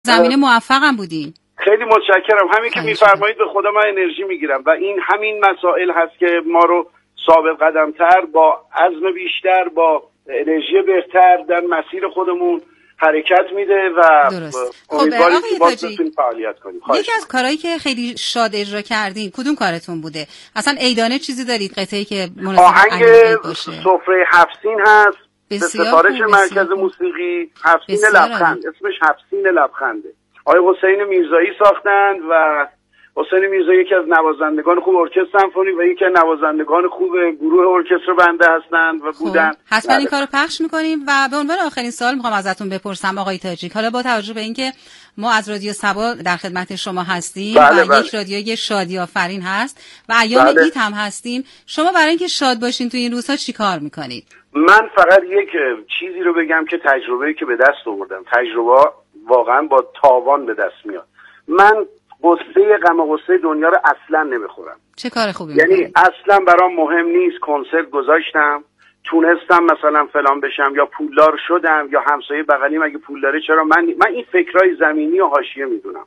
زمینه موفقم بودین. خیلی متشکرم. همین که میفرمایید به خدا من انرژی میگیرم و این همین مسائل هست که ما رو ثابت قدم‌تر، با عزم بیشتر، با انرژی بهتر در مسیر خودمون حرکت میده و امیدواریم که باز بتونیم فعالیت کنیم. یکی از کارهایی که خیلی شاد اجرا کردین کدوم کارتون بوده؟ اصلا عیدانه چیزی دارید قطعه‌ای که مناسب آهنگ سفره هفت‌سین هست به سفارش مرکز موسیقی هفت‌سین لبخند، اسمش هفت‌سین لبخنده. آقای حسین میرزایی ساختند و حسین میرزایی یکی از نوازندگان خوب ارکستر سمفونی و یکی از نوازندگان خوب گروه ارکستر بنده هستند و بودن. حتما این کارو پخش میکنیم و به عنوان آخرین سوال میخوام ازتون بپرسم آقای تاجیک، حالا با توجه به اینکه ما از رادیو صبا در خدمت شما هستیم و یک رادیوی شادی آفرین هست و ایام عید هم هستیم، شما برای اینکه شاد باشین تو این روزها چیکار میکنید؟ من فقط یک چیزی رو بگم که تجربه‌ای که به دست آوردم، تجربه واقعا با تاوان به دست میاد. من قصه غم و غصه دنیا رو اصلا نمیخورم. چه کار خوبی یعنی میکنی؟ اصلا برام مهم نیست کنسرت گذاشتم، تونستم مثلا فلان بشم یا پولدار شدم یا همسایه بغلیم اگه پول داره چرا من این فکرای زمینی و حاشیه میدونم.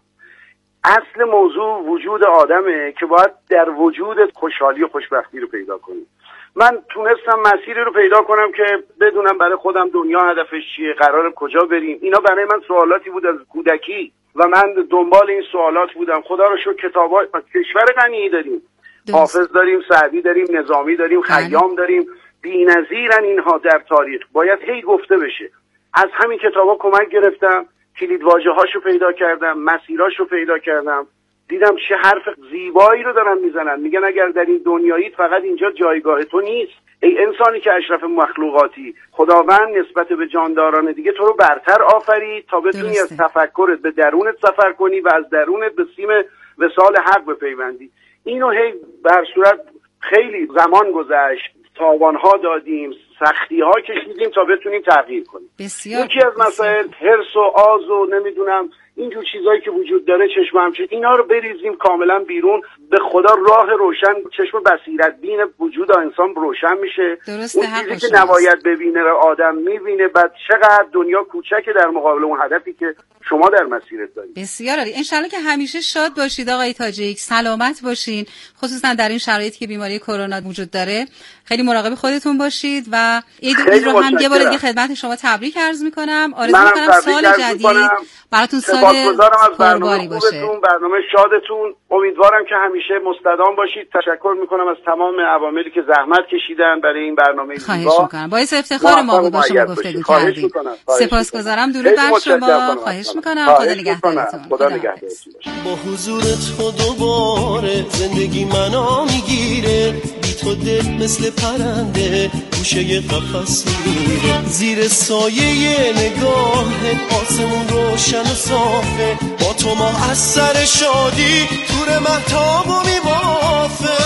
اصل موضوع وجود آدمه که باید در وجود خوشحالی و خوشبختی رو پیدا کنیم. من تونستم مسیری رو پیدا کنم که بدونم برای خودم دنیا هدفش چیه، قراره کجا بریم. اینا برای من سوالاتی بود از کودکی و من دنبال این سوالات بودم. خدا رو شکر کتابای کشور غنی داریم، حافظ داریم، سعدی داریم، نظامی داریم، خیام داریم، بی‌نظیرن اینها در تاریخ، باید هی گفته بشه. از همین کتابا کمک گرفتم، کلیدواژه‌هاشو پیدا کردم، مسیراشو پیدا کردم، دیدم چه حرف زیبایی رو دارن میزنن. میگن اگر در این دنیایی فقط اینجا جایگاه تو نیست، ای انسانی که اشرف مخلوقاتی، خداوند نسبت به جانداران دیگه تو رو برتر آفرید تا بتونی از تفکرت به درونت سفر کنی و از درونت به سیم وصال حق بپیوندی. اینو هی بر صورت خیلی زمان گذشت، تاوان‌ها دادیم، سختی‌ها کشیدیم تا بتونیم تغییر کنیم. یکی از مسائل حرص و آز و نمیدونم اینجور چیزایی که وجود داره، چشم همچین اینا رو بریزیم کاملا بیرون. به خدا راه روشن، چشم بصیرت بین وجود انسان روشن میشه. اون چیزی که نباید ببینه رو آدم میبینه. بعد چقدر دنیا کوچکه در مقابل اون هدفی که شما در مسیرت دارید. بسیار عالی. انشالله که همیشه شاد باشید آقای تاجیک، سلامت باشین، خصوصا در این شرایطی که بیماری کرونا وجود داره. خیلی مراقب خودتون باشید و عید رو هم یه بار دیگه خدمت شما تبریک عرض میکنم. آرزو میکنم سال جدید براتون سال پرباری باشه. برنامه شادتون. امیدوارم که همیشه مستدام باشید. تشکر میکنم از تمام عواملی که زحمت کشیدن برای این برنامه. خواهش میکنم. باعث افتخار ما بود با شما گفتگو کردیم. سپاسگزارم. درود بر شما. خواهش میکنم. خدا نگهدارتون. خدا نگهدارتون. با حضور تو دوباره زندگی منو میگیره، بی تو دل مثل پرنده گوشه قفس میره، زیر سایه نگاه آسمون روشن و صافه، با تو ما از سر شادی تور مهتاب و میبافه.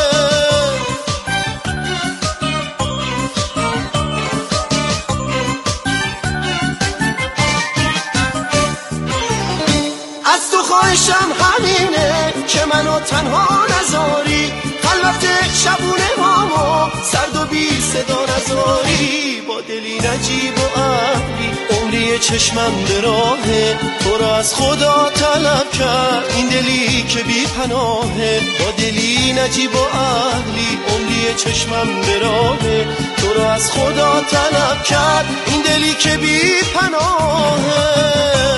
از تو خواهشم همینه که منو تنها نذاری، خلوت شبونه مامو سرد و بی صدا نذاری، با دلی نجیب و عقلی عمری چشمم به راهه، تو را از خدا طلب کرد این دلی که بی پناهه، با دلی نجیب و عقلی عمری چشمم به راهه، تو را از خدا طلب کرد این دلی که بی پناهه.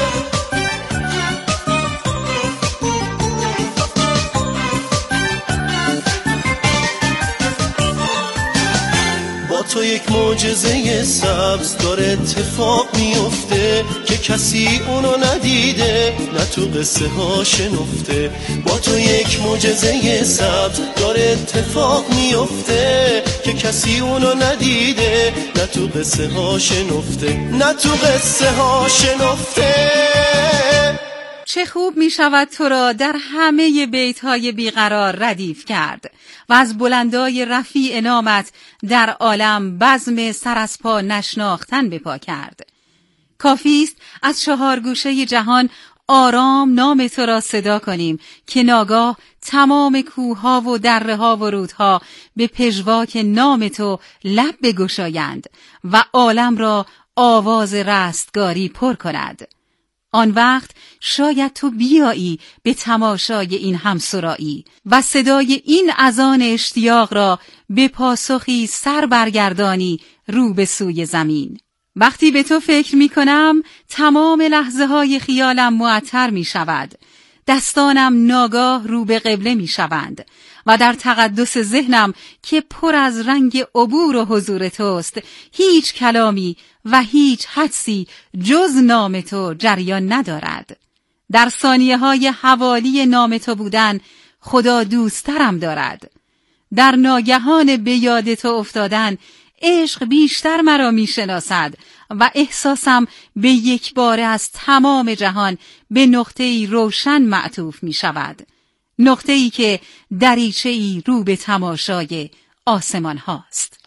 تو یک معجزه سبز داره اتفاق میفته که کسی اونو ندیده، نه تو قصه ها شنفته. با تو یک معجزه سبز داره اتفاق میفته که کسی اونو ندیده، نه تو قصه ها شنفته، نه تو قصه ها شنفته. چه خوب می شود تو را در همه بیت‌های بیقرار ردیف کرد و از بلندای رفیع نامت در عالم بزم سر از پا نشناختن به پا کرد. کافیست از 4 گوشه جهان آرام نام تو را صدا کنیم که ناگاه تمام کوه‌ها و دره‌ها و رودها به پژواک نام تو لب بگشایند و عالم را آواز رستگاری پر کند. آن وقت شاید تو بیایی به تماشای این همسرایی و صدای این اذان اشتیاق را به پاسخی سر برگردانی رو به سوی زمین. وقتی به تو فکر می کنم تمام لحظه های خیالم معطر می شود. دستانم ناگاه رو به قبله می شوند و در تقدس ذهنم که پر از رنگ عبور و حضور توست هیچ کلامی و هیچ حدسی جز نام تو جریان ندارد. در ثانیه های حوالی نام تو بودن خدا دوسترم دارد. در ناگهان به یاد تو افتادن عشق بیشتر مرا می شناسد و احساسم به یک باره از تمام جهان به نقطه‌ای روشن معطوف می شود. نقطه‌ای که دریچه‌ای رو به تماشای آسمان هاست.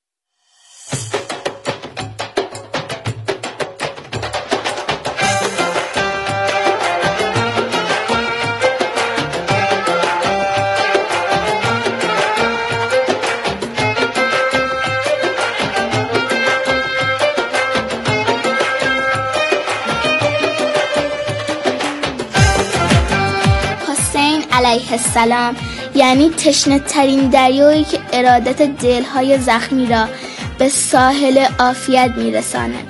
علیه السلام یعنی تشنه ترین دریایی که ارادت دلهای زخمی را به ساحل عافیت میرساند.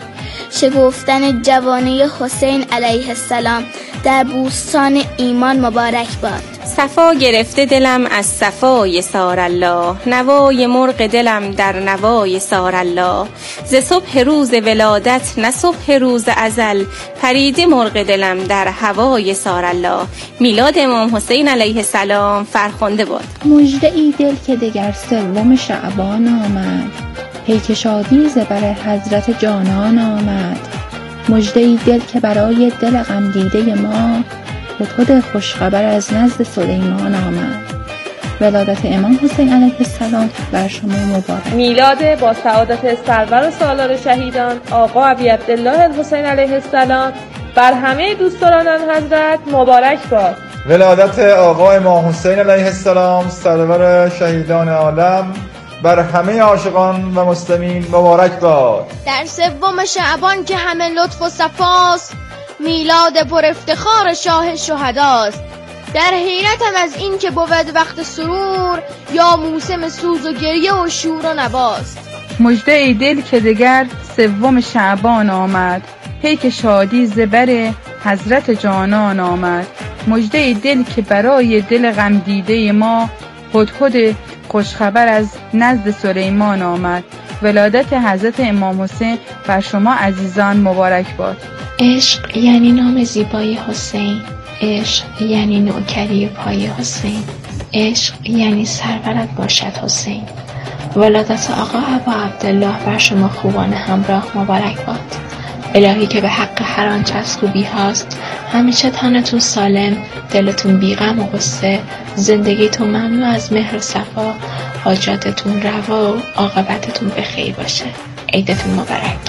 شگفتن جوانه حسین علیه السلام در بوستان ایمان مبارک باد. صفا گرفته دلم از صفای سارالله، نوای مرغ دلم در نوای سارالله. ز صبح روز ولادت نه صبح روز ازل، پریده مرغ دلم در هوای سارالله. میلاد امام حسین علیه السلام فرخنده باد. مژده ای دل که دگر سوم شعبان آمد، پیک شادی ز بر حضرت جانان آمد. مژده ای دل که برای دل غم دیده ما، هدهد خوشخبر از نزد سلیمان آمد. ولادت امام حسین علیه السلام بر شما مبارک. میلاد با سعادت سرور و سالار شهیدان آقا ابی عبدالله الحسین علیه السلام بر همه دوستداران حضرت مبارک باد. ولادت آقا امام حسین علیه السلام سرور شهیدان عالم بر همه عاشقان و مسلمین مبارک باد. در سوم شعبان که همه لطف و صفاست، میلاد پر افتخار شاه شهداست. در حیرتم از این که بود وقت سرور، یا موسم سوز و گریه و شور و نواست. مژده ای دل که دگر سوم شعبان آمد، پیک شادی زبر حضرت جانان آمد. مژده ای دل که برای دل غم دیده ما، هدهد خوشخبر از نزد سلیمان آمد. ولادت حضرت امام حسین بر شما عزیزان مبارک باد. عشق یعنی نام زیبای حسین، عشق یعنی نوکری پای حسین، عشق یعنی سرورت باشد حسین. ولادت آقا ابا عبدالله بر شما خوبان همراه مبارک باد. الهی که به حق هر آنچه از خوبی هاست همیشه تنتون سالم، دلتون بی غم و غصه، زندگیتون مملو از مهر و صفا، حاجاتتون روا و عاقبتتون به خیر باشه. عیدتون مبارک.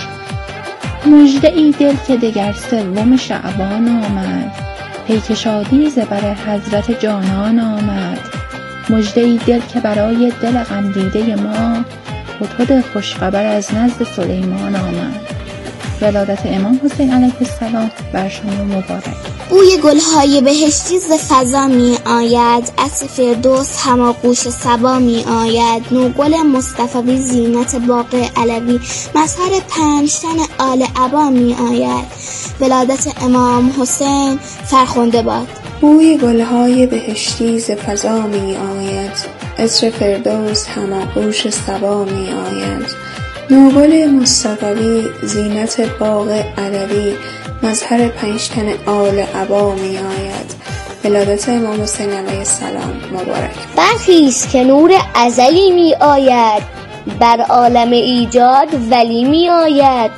مژده ای دل که دگر سوم شعبان آمد، پیک شادی ز بر حضرت جانان آمد. مژده ای دل که برای دل غم دیده ما، هدهد خوشخبر از نزد سلیمان آمد. ولادت امام حسین علیه السلام بر شما مبارک. بوی گلهای بهشتی ز فضا می آید، عطر فردوس هماغوش صبا می آید. نوگل مصطفی زینت باغ علوی، مظهر 5 تن آل عبا می آید. ولادت امام حسین فرخنده باد. بوی گلهای بهشتی ز فضا می آید، عطر فردوس هماغوش صبا می آید. نوگل مصطفی زینت باغ علوی، مظهر 5 تن آل عبا می آید. ولادت امام حسین علیه السلام مبارک. برخیز که نور ازلی می آید، بر عالم ایجاد ولی می آید.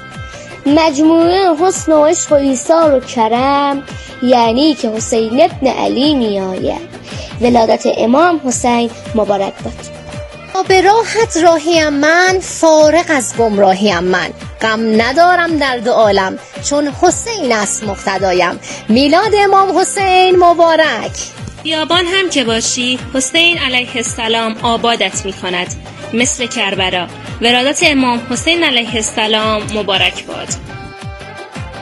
مجموعه حسن و عشق و ایثار و کرم، یعنی که حسین ابن علی می آید. ولادت امام حسین مبارک باد. به راحت راهیم من، فارغ از گمراهیم من. غم ندارم در دو عالم، چون حسین است مقتدایم. میلاد امام حسین مبارک. بیابان هم که باشی حسین علیه السلام آبادت می کند مثل کربلا. ولادت امام حسین علیه السلام مبارک باد.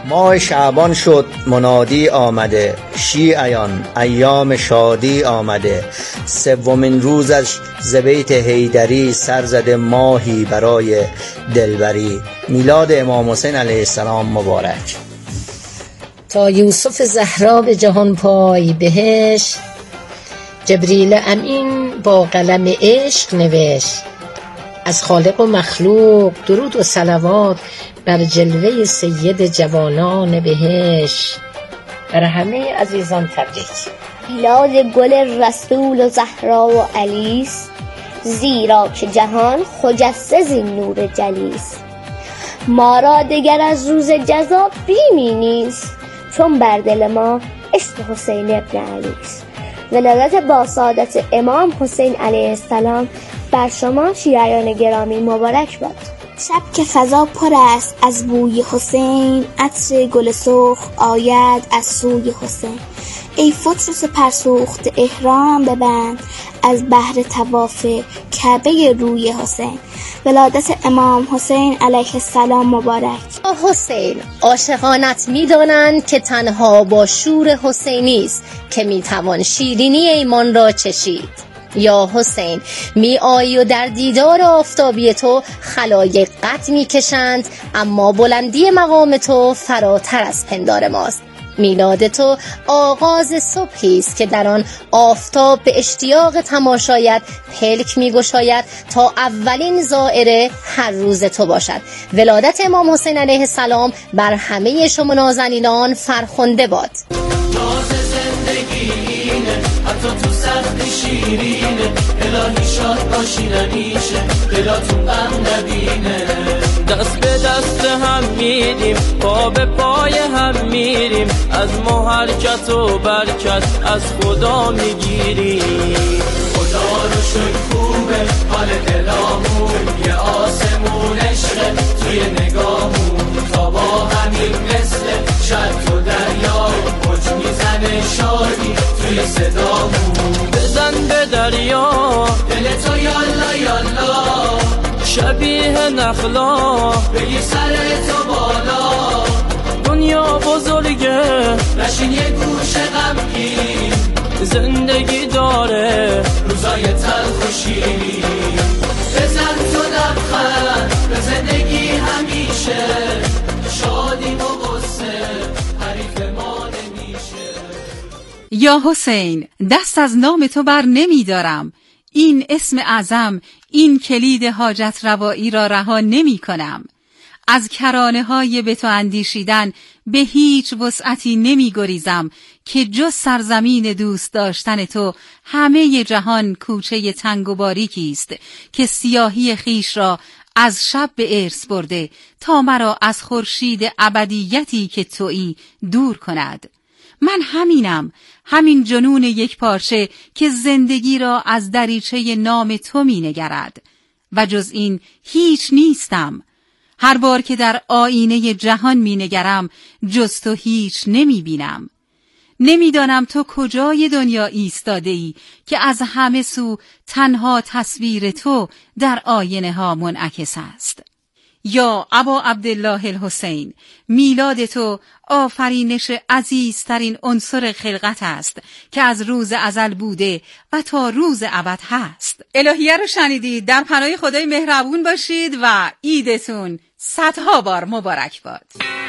ماه شعبان شد منادی آمده، شیعیان ایام شادی آمده. سومین روزش ز بیت حیدری، سر زده ماهی برای دلبری. میلاد امام حسین علیه السلام مبارک. تا یوسف زهرا به جهان پای بهش، جبریل امین با قلم عشق نوشت. از خالق و مخلوق درود و صلوات بر جلوه سید جوانان بهشت. بر همه عزیزان تبریک. میلاد گل رسول و زهرا و علیس، زیرا که جهان خجسته زین نور جلیس. ما را دگر از روز جزا بیمی نیست، چون بر دل ما عشق حسین ابن علیست. ولادت با سعادت امام حسین علیه السلام بر شما شیعیان گرامی مبارک باد. شب که فضا پر است از بوی حسین، عطر گل سرخ آید از سوی حسین. ای فترس پرسوخت احرام ببند، از بحر طواف کعبه روی حسین. ولادت امام حسین علیه السلام مبارک. حسین عاشقانت می‌دانند که تنها با شور حسینی است که می‌توان شیرینی ایمان را چشید. یا حسین می آیی و در دیدار آفتابی تو خلایق قد می کشند، اما بلندی مقام تو فراتر از پندار ماست. میلاد تو آغاز صبحی است که در آن آفتاب به اشتیاق تماشایت پلک می گشاید تا اولین زائره هر روز تو باشد. ولادت امام حسین علیه السلام بر همه شما نازنینان فرخنده باد. حتی تو سخت شیرینه، الهی شاد باشی نمیشه دلاتون غم نبینه. دست به دست هم میریم، پا به پای هم میریم، از ما حرکت و برکت از خدا میگیریم. خدا رو شکر خوبه حال دلامون، یه آسمون عشقه توی نگاهمون. تا با همین مثل شد و دریا موج میزنه شادی توی صدامون. بزن به دریا دلتو یالا یالا، شبیه نخلا بگیر سر تو بالا. دنیا بزرگه نشین یه گوشه غمگین، زندگی داره روزای تلخ و شیرین. بزن تو لبخند به زندگی همیشه، شادی و غصه حریف ما نمیشه. یا حسین دست از نام تو بر نمی دارم، این اسم اعظم، این کلید حاجت روایی را رها نمی کنم. از کرانه های به تو اندیشیدن به هیچ وسعتی نمی گریزم که جز سرزمین دوست داشتن تو همه جهان کوچه تنگ و باریکی است که سیاهی خیش را از شب به ارث برده تا مرا از خورشید ابدیتی که تویی دور کند. من همینم، همین جنون یک پارچه که زندگی را از دریچه نام تو می نگرد و جز این هیچ نیستم. هر بار که در آینه جهان می نگرم جز تو هیچ نمی بینم. نمیدانم تو کجای دنیا ایستاده ای که از همه سو تنها تصویر تو در آینه ها منعکس است. یا ابا عبدالله الحسین، میلاد تو آفرینش عزیزترین عنصر خلقت است که از روز ازل بوده و تا روز ابد هست. الهیه رو شنیدید. در پناه خدای مهربون باشید و عیدتون صدها بار مبارک باد.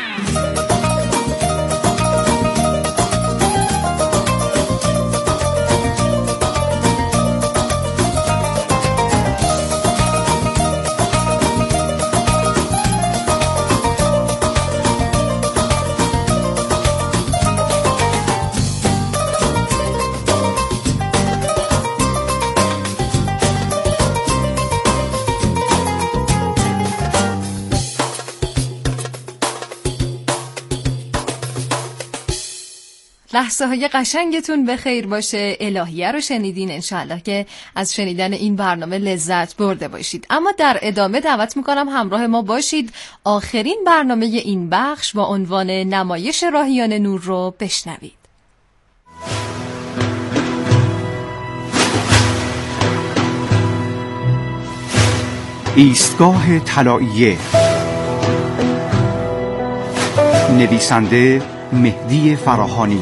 لحظه های قشنگتون به خیر باشه. الهیه رو شنیدین، انشالله که از شنیدن این برنامه لذت برده باشید. اما در ادامه دعوت میکنم همراه ما باشید آخرین برنامه این بخش با عنوان نمایش راهیان نور رو بشنوید. ایستگاه طلاییه. نویسنده مهدی فراهانی،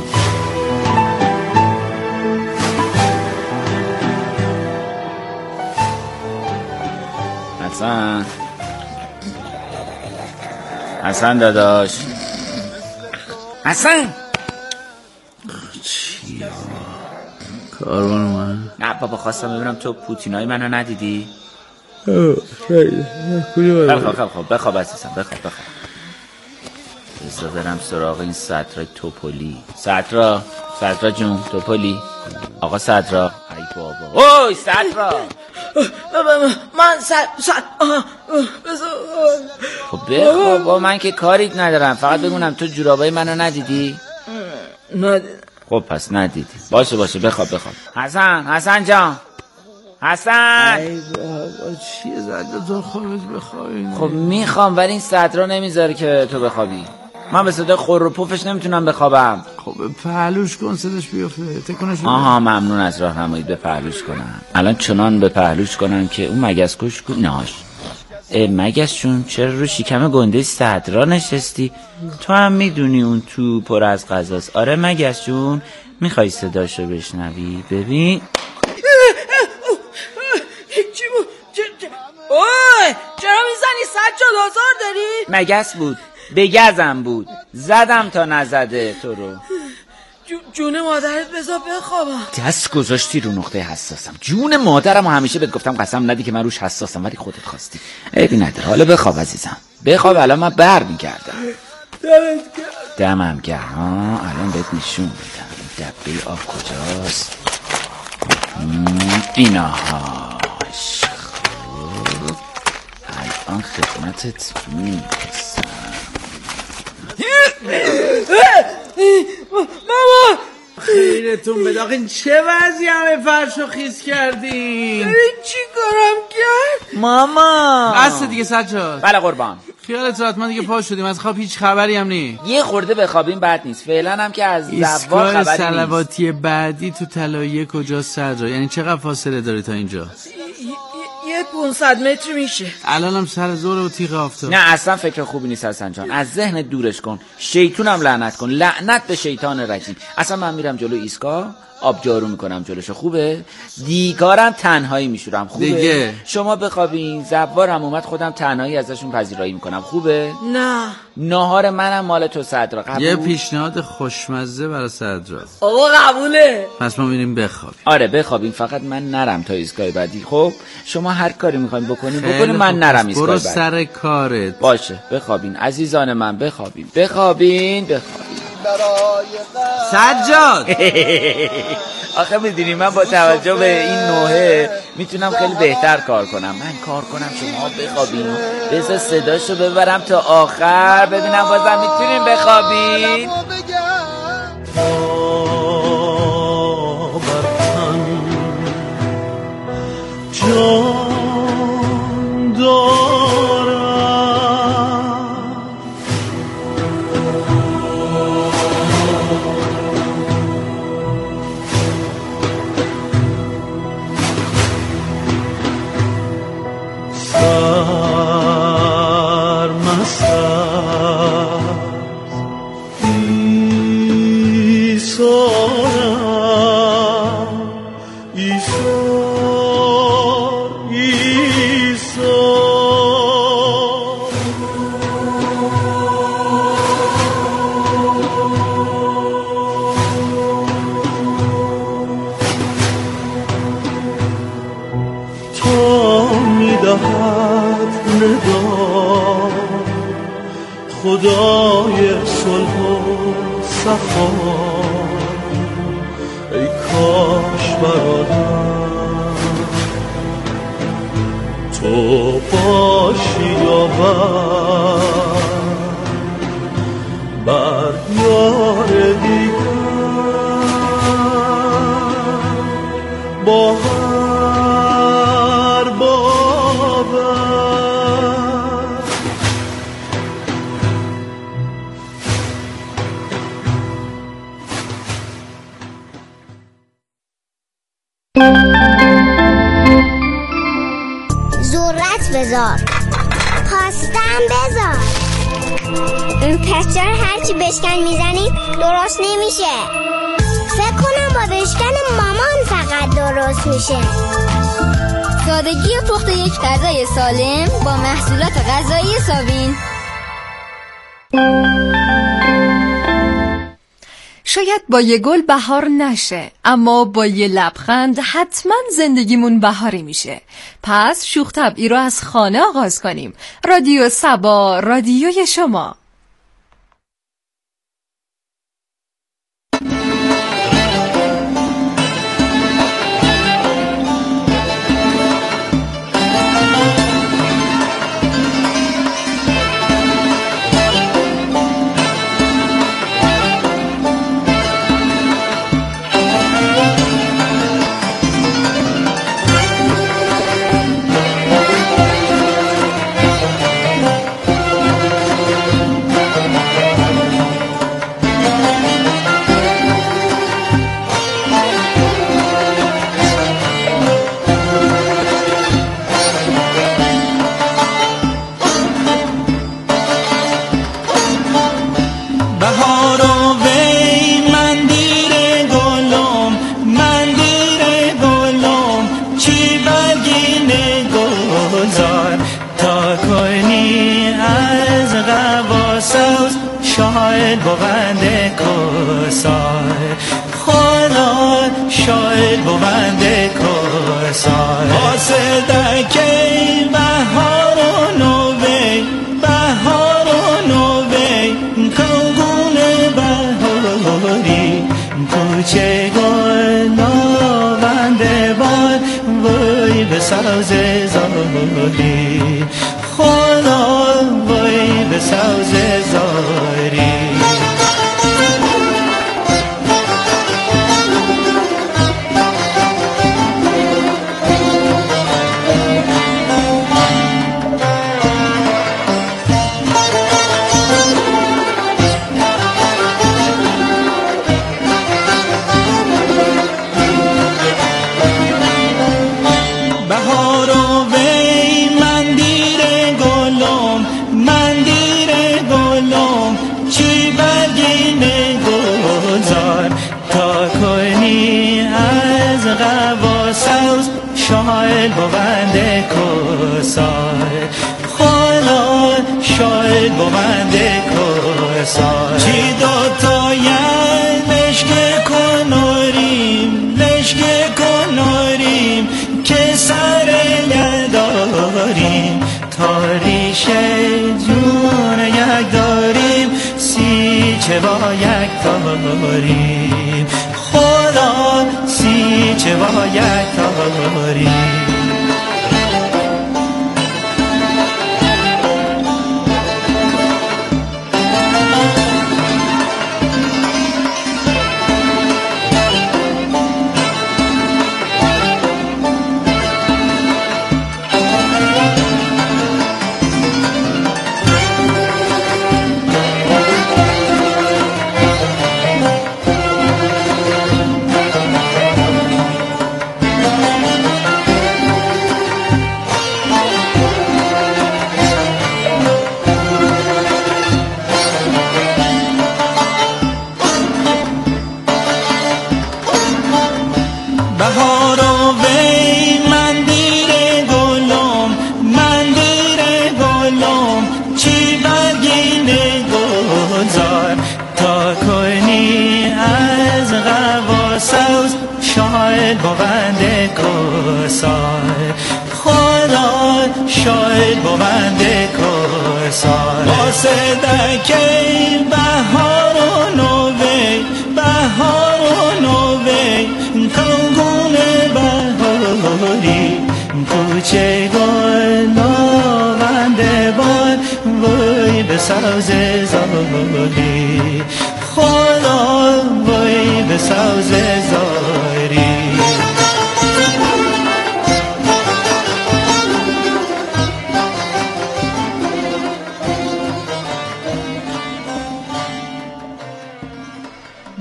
حسن داداش، حسن چی کاروان اومد؟ نه بابا، خواستم ببینم تو پوتینای منو ندیدی؟ بخواب عزیزم، بخواب بذار برم سراغ این صدرای توپلی. صدرا جون، توپلی، آقا صدرا. ای بابا، اوی صدرا، من خب بخواب با من که کاریت ندارم، فقط بگونم تو جورابای منو ندیدی؟ ندیدم. خب پس ندیدی، باشه بخواب. حسن جان، حسن. ای بابا چیه زده تو خودت بخوابی؟ خب میخوام، ولی این صدرا نمیذاره که تو بخوابی. من به صدای خور و پوفش نمیتونم بخوابم. خب پهلوش کن صداش بیفته، تکونش بده. آها ممنون از راهنمایی، به پهلوش کنم. الان چنان به پهلوش کنم که اون مگس کش ناش. مگس چون چرا رو شکم گنده صدرا نشستی؟ تو هم میدونی اون تو پر از غذاست. آره مگس چون میخوای صداشو بشنوی؟ ببین اوه چرا میزنی؟ سجاد آزار داری؟ مگس بود، بگزم بود، زدم تا نزده تو رو. جون مادرت بذار بخوابم. دست گذاشتی رو نقطه حساسم. جون مادرم همیشه بهت گفتم قسم ندی که من روش حساسم، ولی خودت خواستی. عیبی نداره، حالا بخواب عزیزم، بخواب. الان من بر میگردم. دمم گرم. الان بهت نشون میدم دبه آب کجاست. ایناهاش. الان خدمتت میرسم. ماما خیرتون بده. آخه چه وضعی همه فرشو خیس کردین؟ ببین چی کارم کرد ماما. بس دیگه سجاد. بله قربان. خیالت راحت، ما دیگه پا شدیم از خواب، هیچ خبری هم نی. یه خورده بخوابیم بد نیست. فعلا هم که از زوار خبری نیست. ایستگاه صلواتی بعدی تو طلایه کجاست سجاد؟ یعنی چقدر فاصله داری تا اینجا؟ یه 500 متر میشه. الانم سر زور و تیغ آفتاب. نه اصلا فکر خوبی نیست حسن جان. از ذهن دورش کن. شیطونم لعنت کن. لعنت به شیطان رجیم. اصلا من میرم جلو ایستگاه، آب جارو میکنم جلوشو. خوبه؟ دیگارم تنهایی میشورم. خوبه؟ دیگه شما بخوابین. زوار هم اومد، خودم تنهایی ازشون پذیرایی میکنم. خوبه؟ نه. ناهار منم مال تو صدرا. قبول؟ یه پیشنهاد خوشمزه برای صدرا. آقا قبوله. پس ما میریم بخوابیم. آره بخوابیم، فقط من نرم تا ایستگاه بعدی. خب شما هر کاری میخواین بکنین من نرم ایستگاه بعدی. برو سر کارت. باشه بخوابین عزیزان من، بخوابین. سجاد آخه میدونی من با توجه به این نوحه میتونم خیلی بهتر کار کنم. من کار کنم شما بخوابین، بذار صداشو ببرم تا آخر، ببینم بازم میتونین بخوابین. جان دارم سرمست خدای صلح و صفا، ای کاش برادر تو باشی بر یار دیگر با هر باور. ذرت بذار، خواستم بذار، پس چرا هرچی بشکن میزنی درست نمیشه؟ فکر کنم با بشکن مامان فقط درست میشه. سادگی پخت یک غذای سالم با محصولات غذایی ساوین. شاید با یه گل بهار نشه، اما با یه لبخند حتما زندگیمون بهاری میشه. پس شوخ طبعی رو از خانه آغاز کنیم. رادیو صبا، رادیوی شما.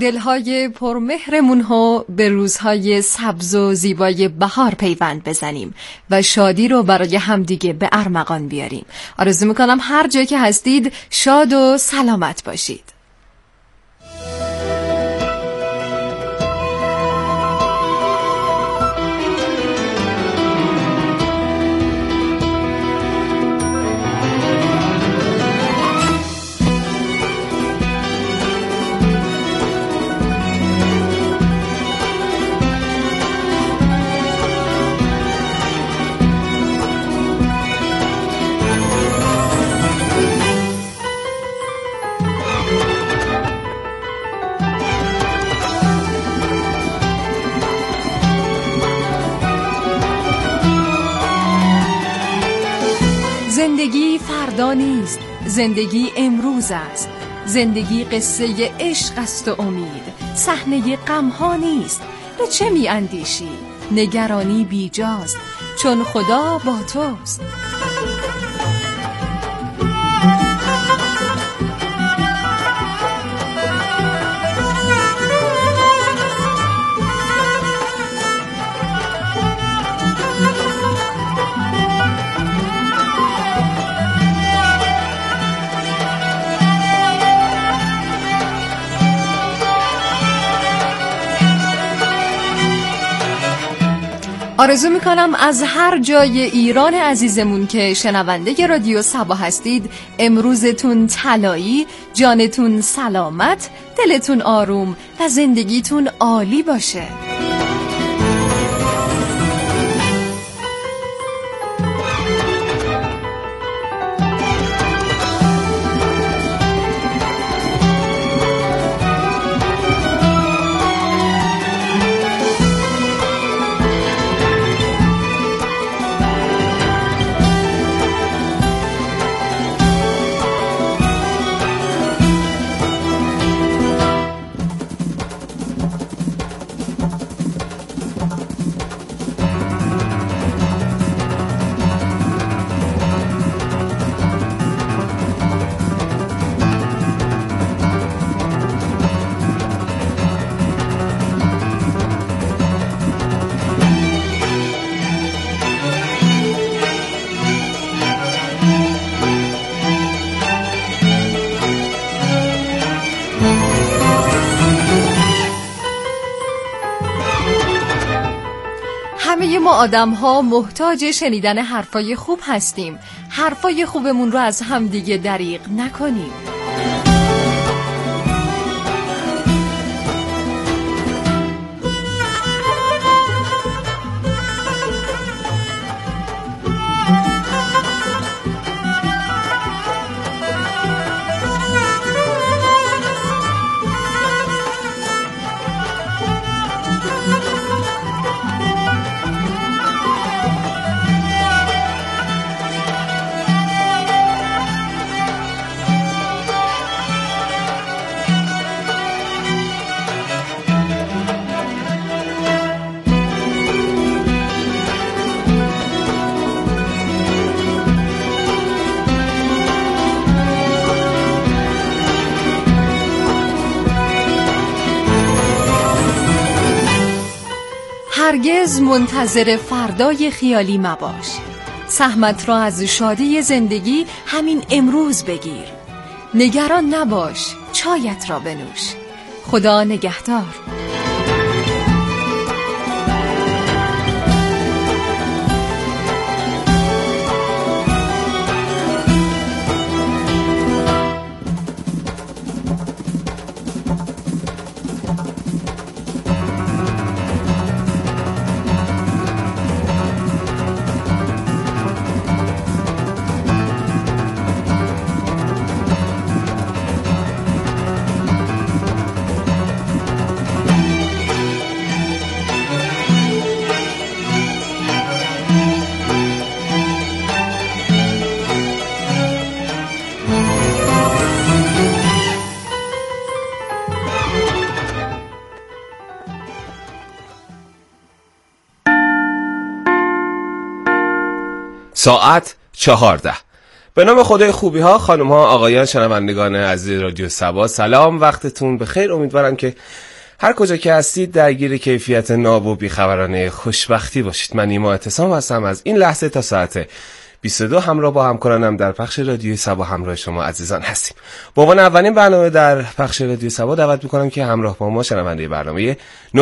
دلهای پرمهرمون ها به روزهای سبز و زیبای بهار پیوند بزنیم و شادی رو برای همدیگه به ارمغان بیاریم. آرزو میکنم هر جایی که هستید شاد و سلامت باشید. زندگی فردا نیست، زندگی امروز است. زندگی قصه عشق است و امید، صحنه غم‌ها نیست. به چه می اندیشی؟ نگرانی بیجاست، چون خدا با توست. آرزو میکنم از هر جای ایران عزیزمون که شنونده رادیو صبا هستید امروزتون طلایی، جانتون سلامت، دلتون آروم و زندگیتون عالی باشه. همه ما آدم ها محتاج شنیدن حرفای خوب هستیم. حرفای خوبمون رو از همدیگه دریغ نکنیم. هرگز منتظر فردای خیالی مباش. سهمت را از شادی زندگی همین امروز بگیر. نگران نباش، چایت را بنوش. خدا نگهدار. ساعت 14. به نام خدای خوبی ها، خانم ها، آقایان، شنوندگان عزیز رادیو سبا، سلام، وقتتون بخیر. امیدوارم که هر کجا که هستید درگیر کیفیت ناب و بیخبرانه خوشبختی باشید. من نیما اعتصام هستم. از این لحظه تا ساعت 22 همراه با همکارانم در پخش رادیو سبا همراه شما عزیزان هستیم. با عنوان اولین برنامه در پخش رادیو سبا دعوت میکنم که همراه با ما شنونده برنامه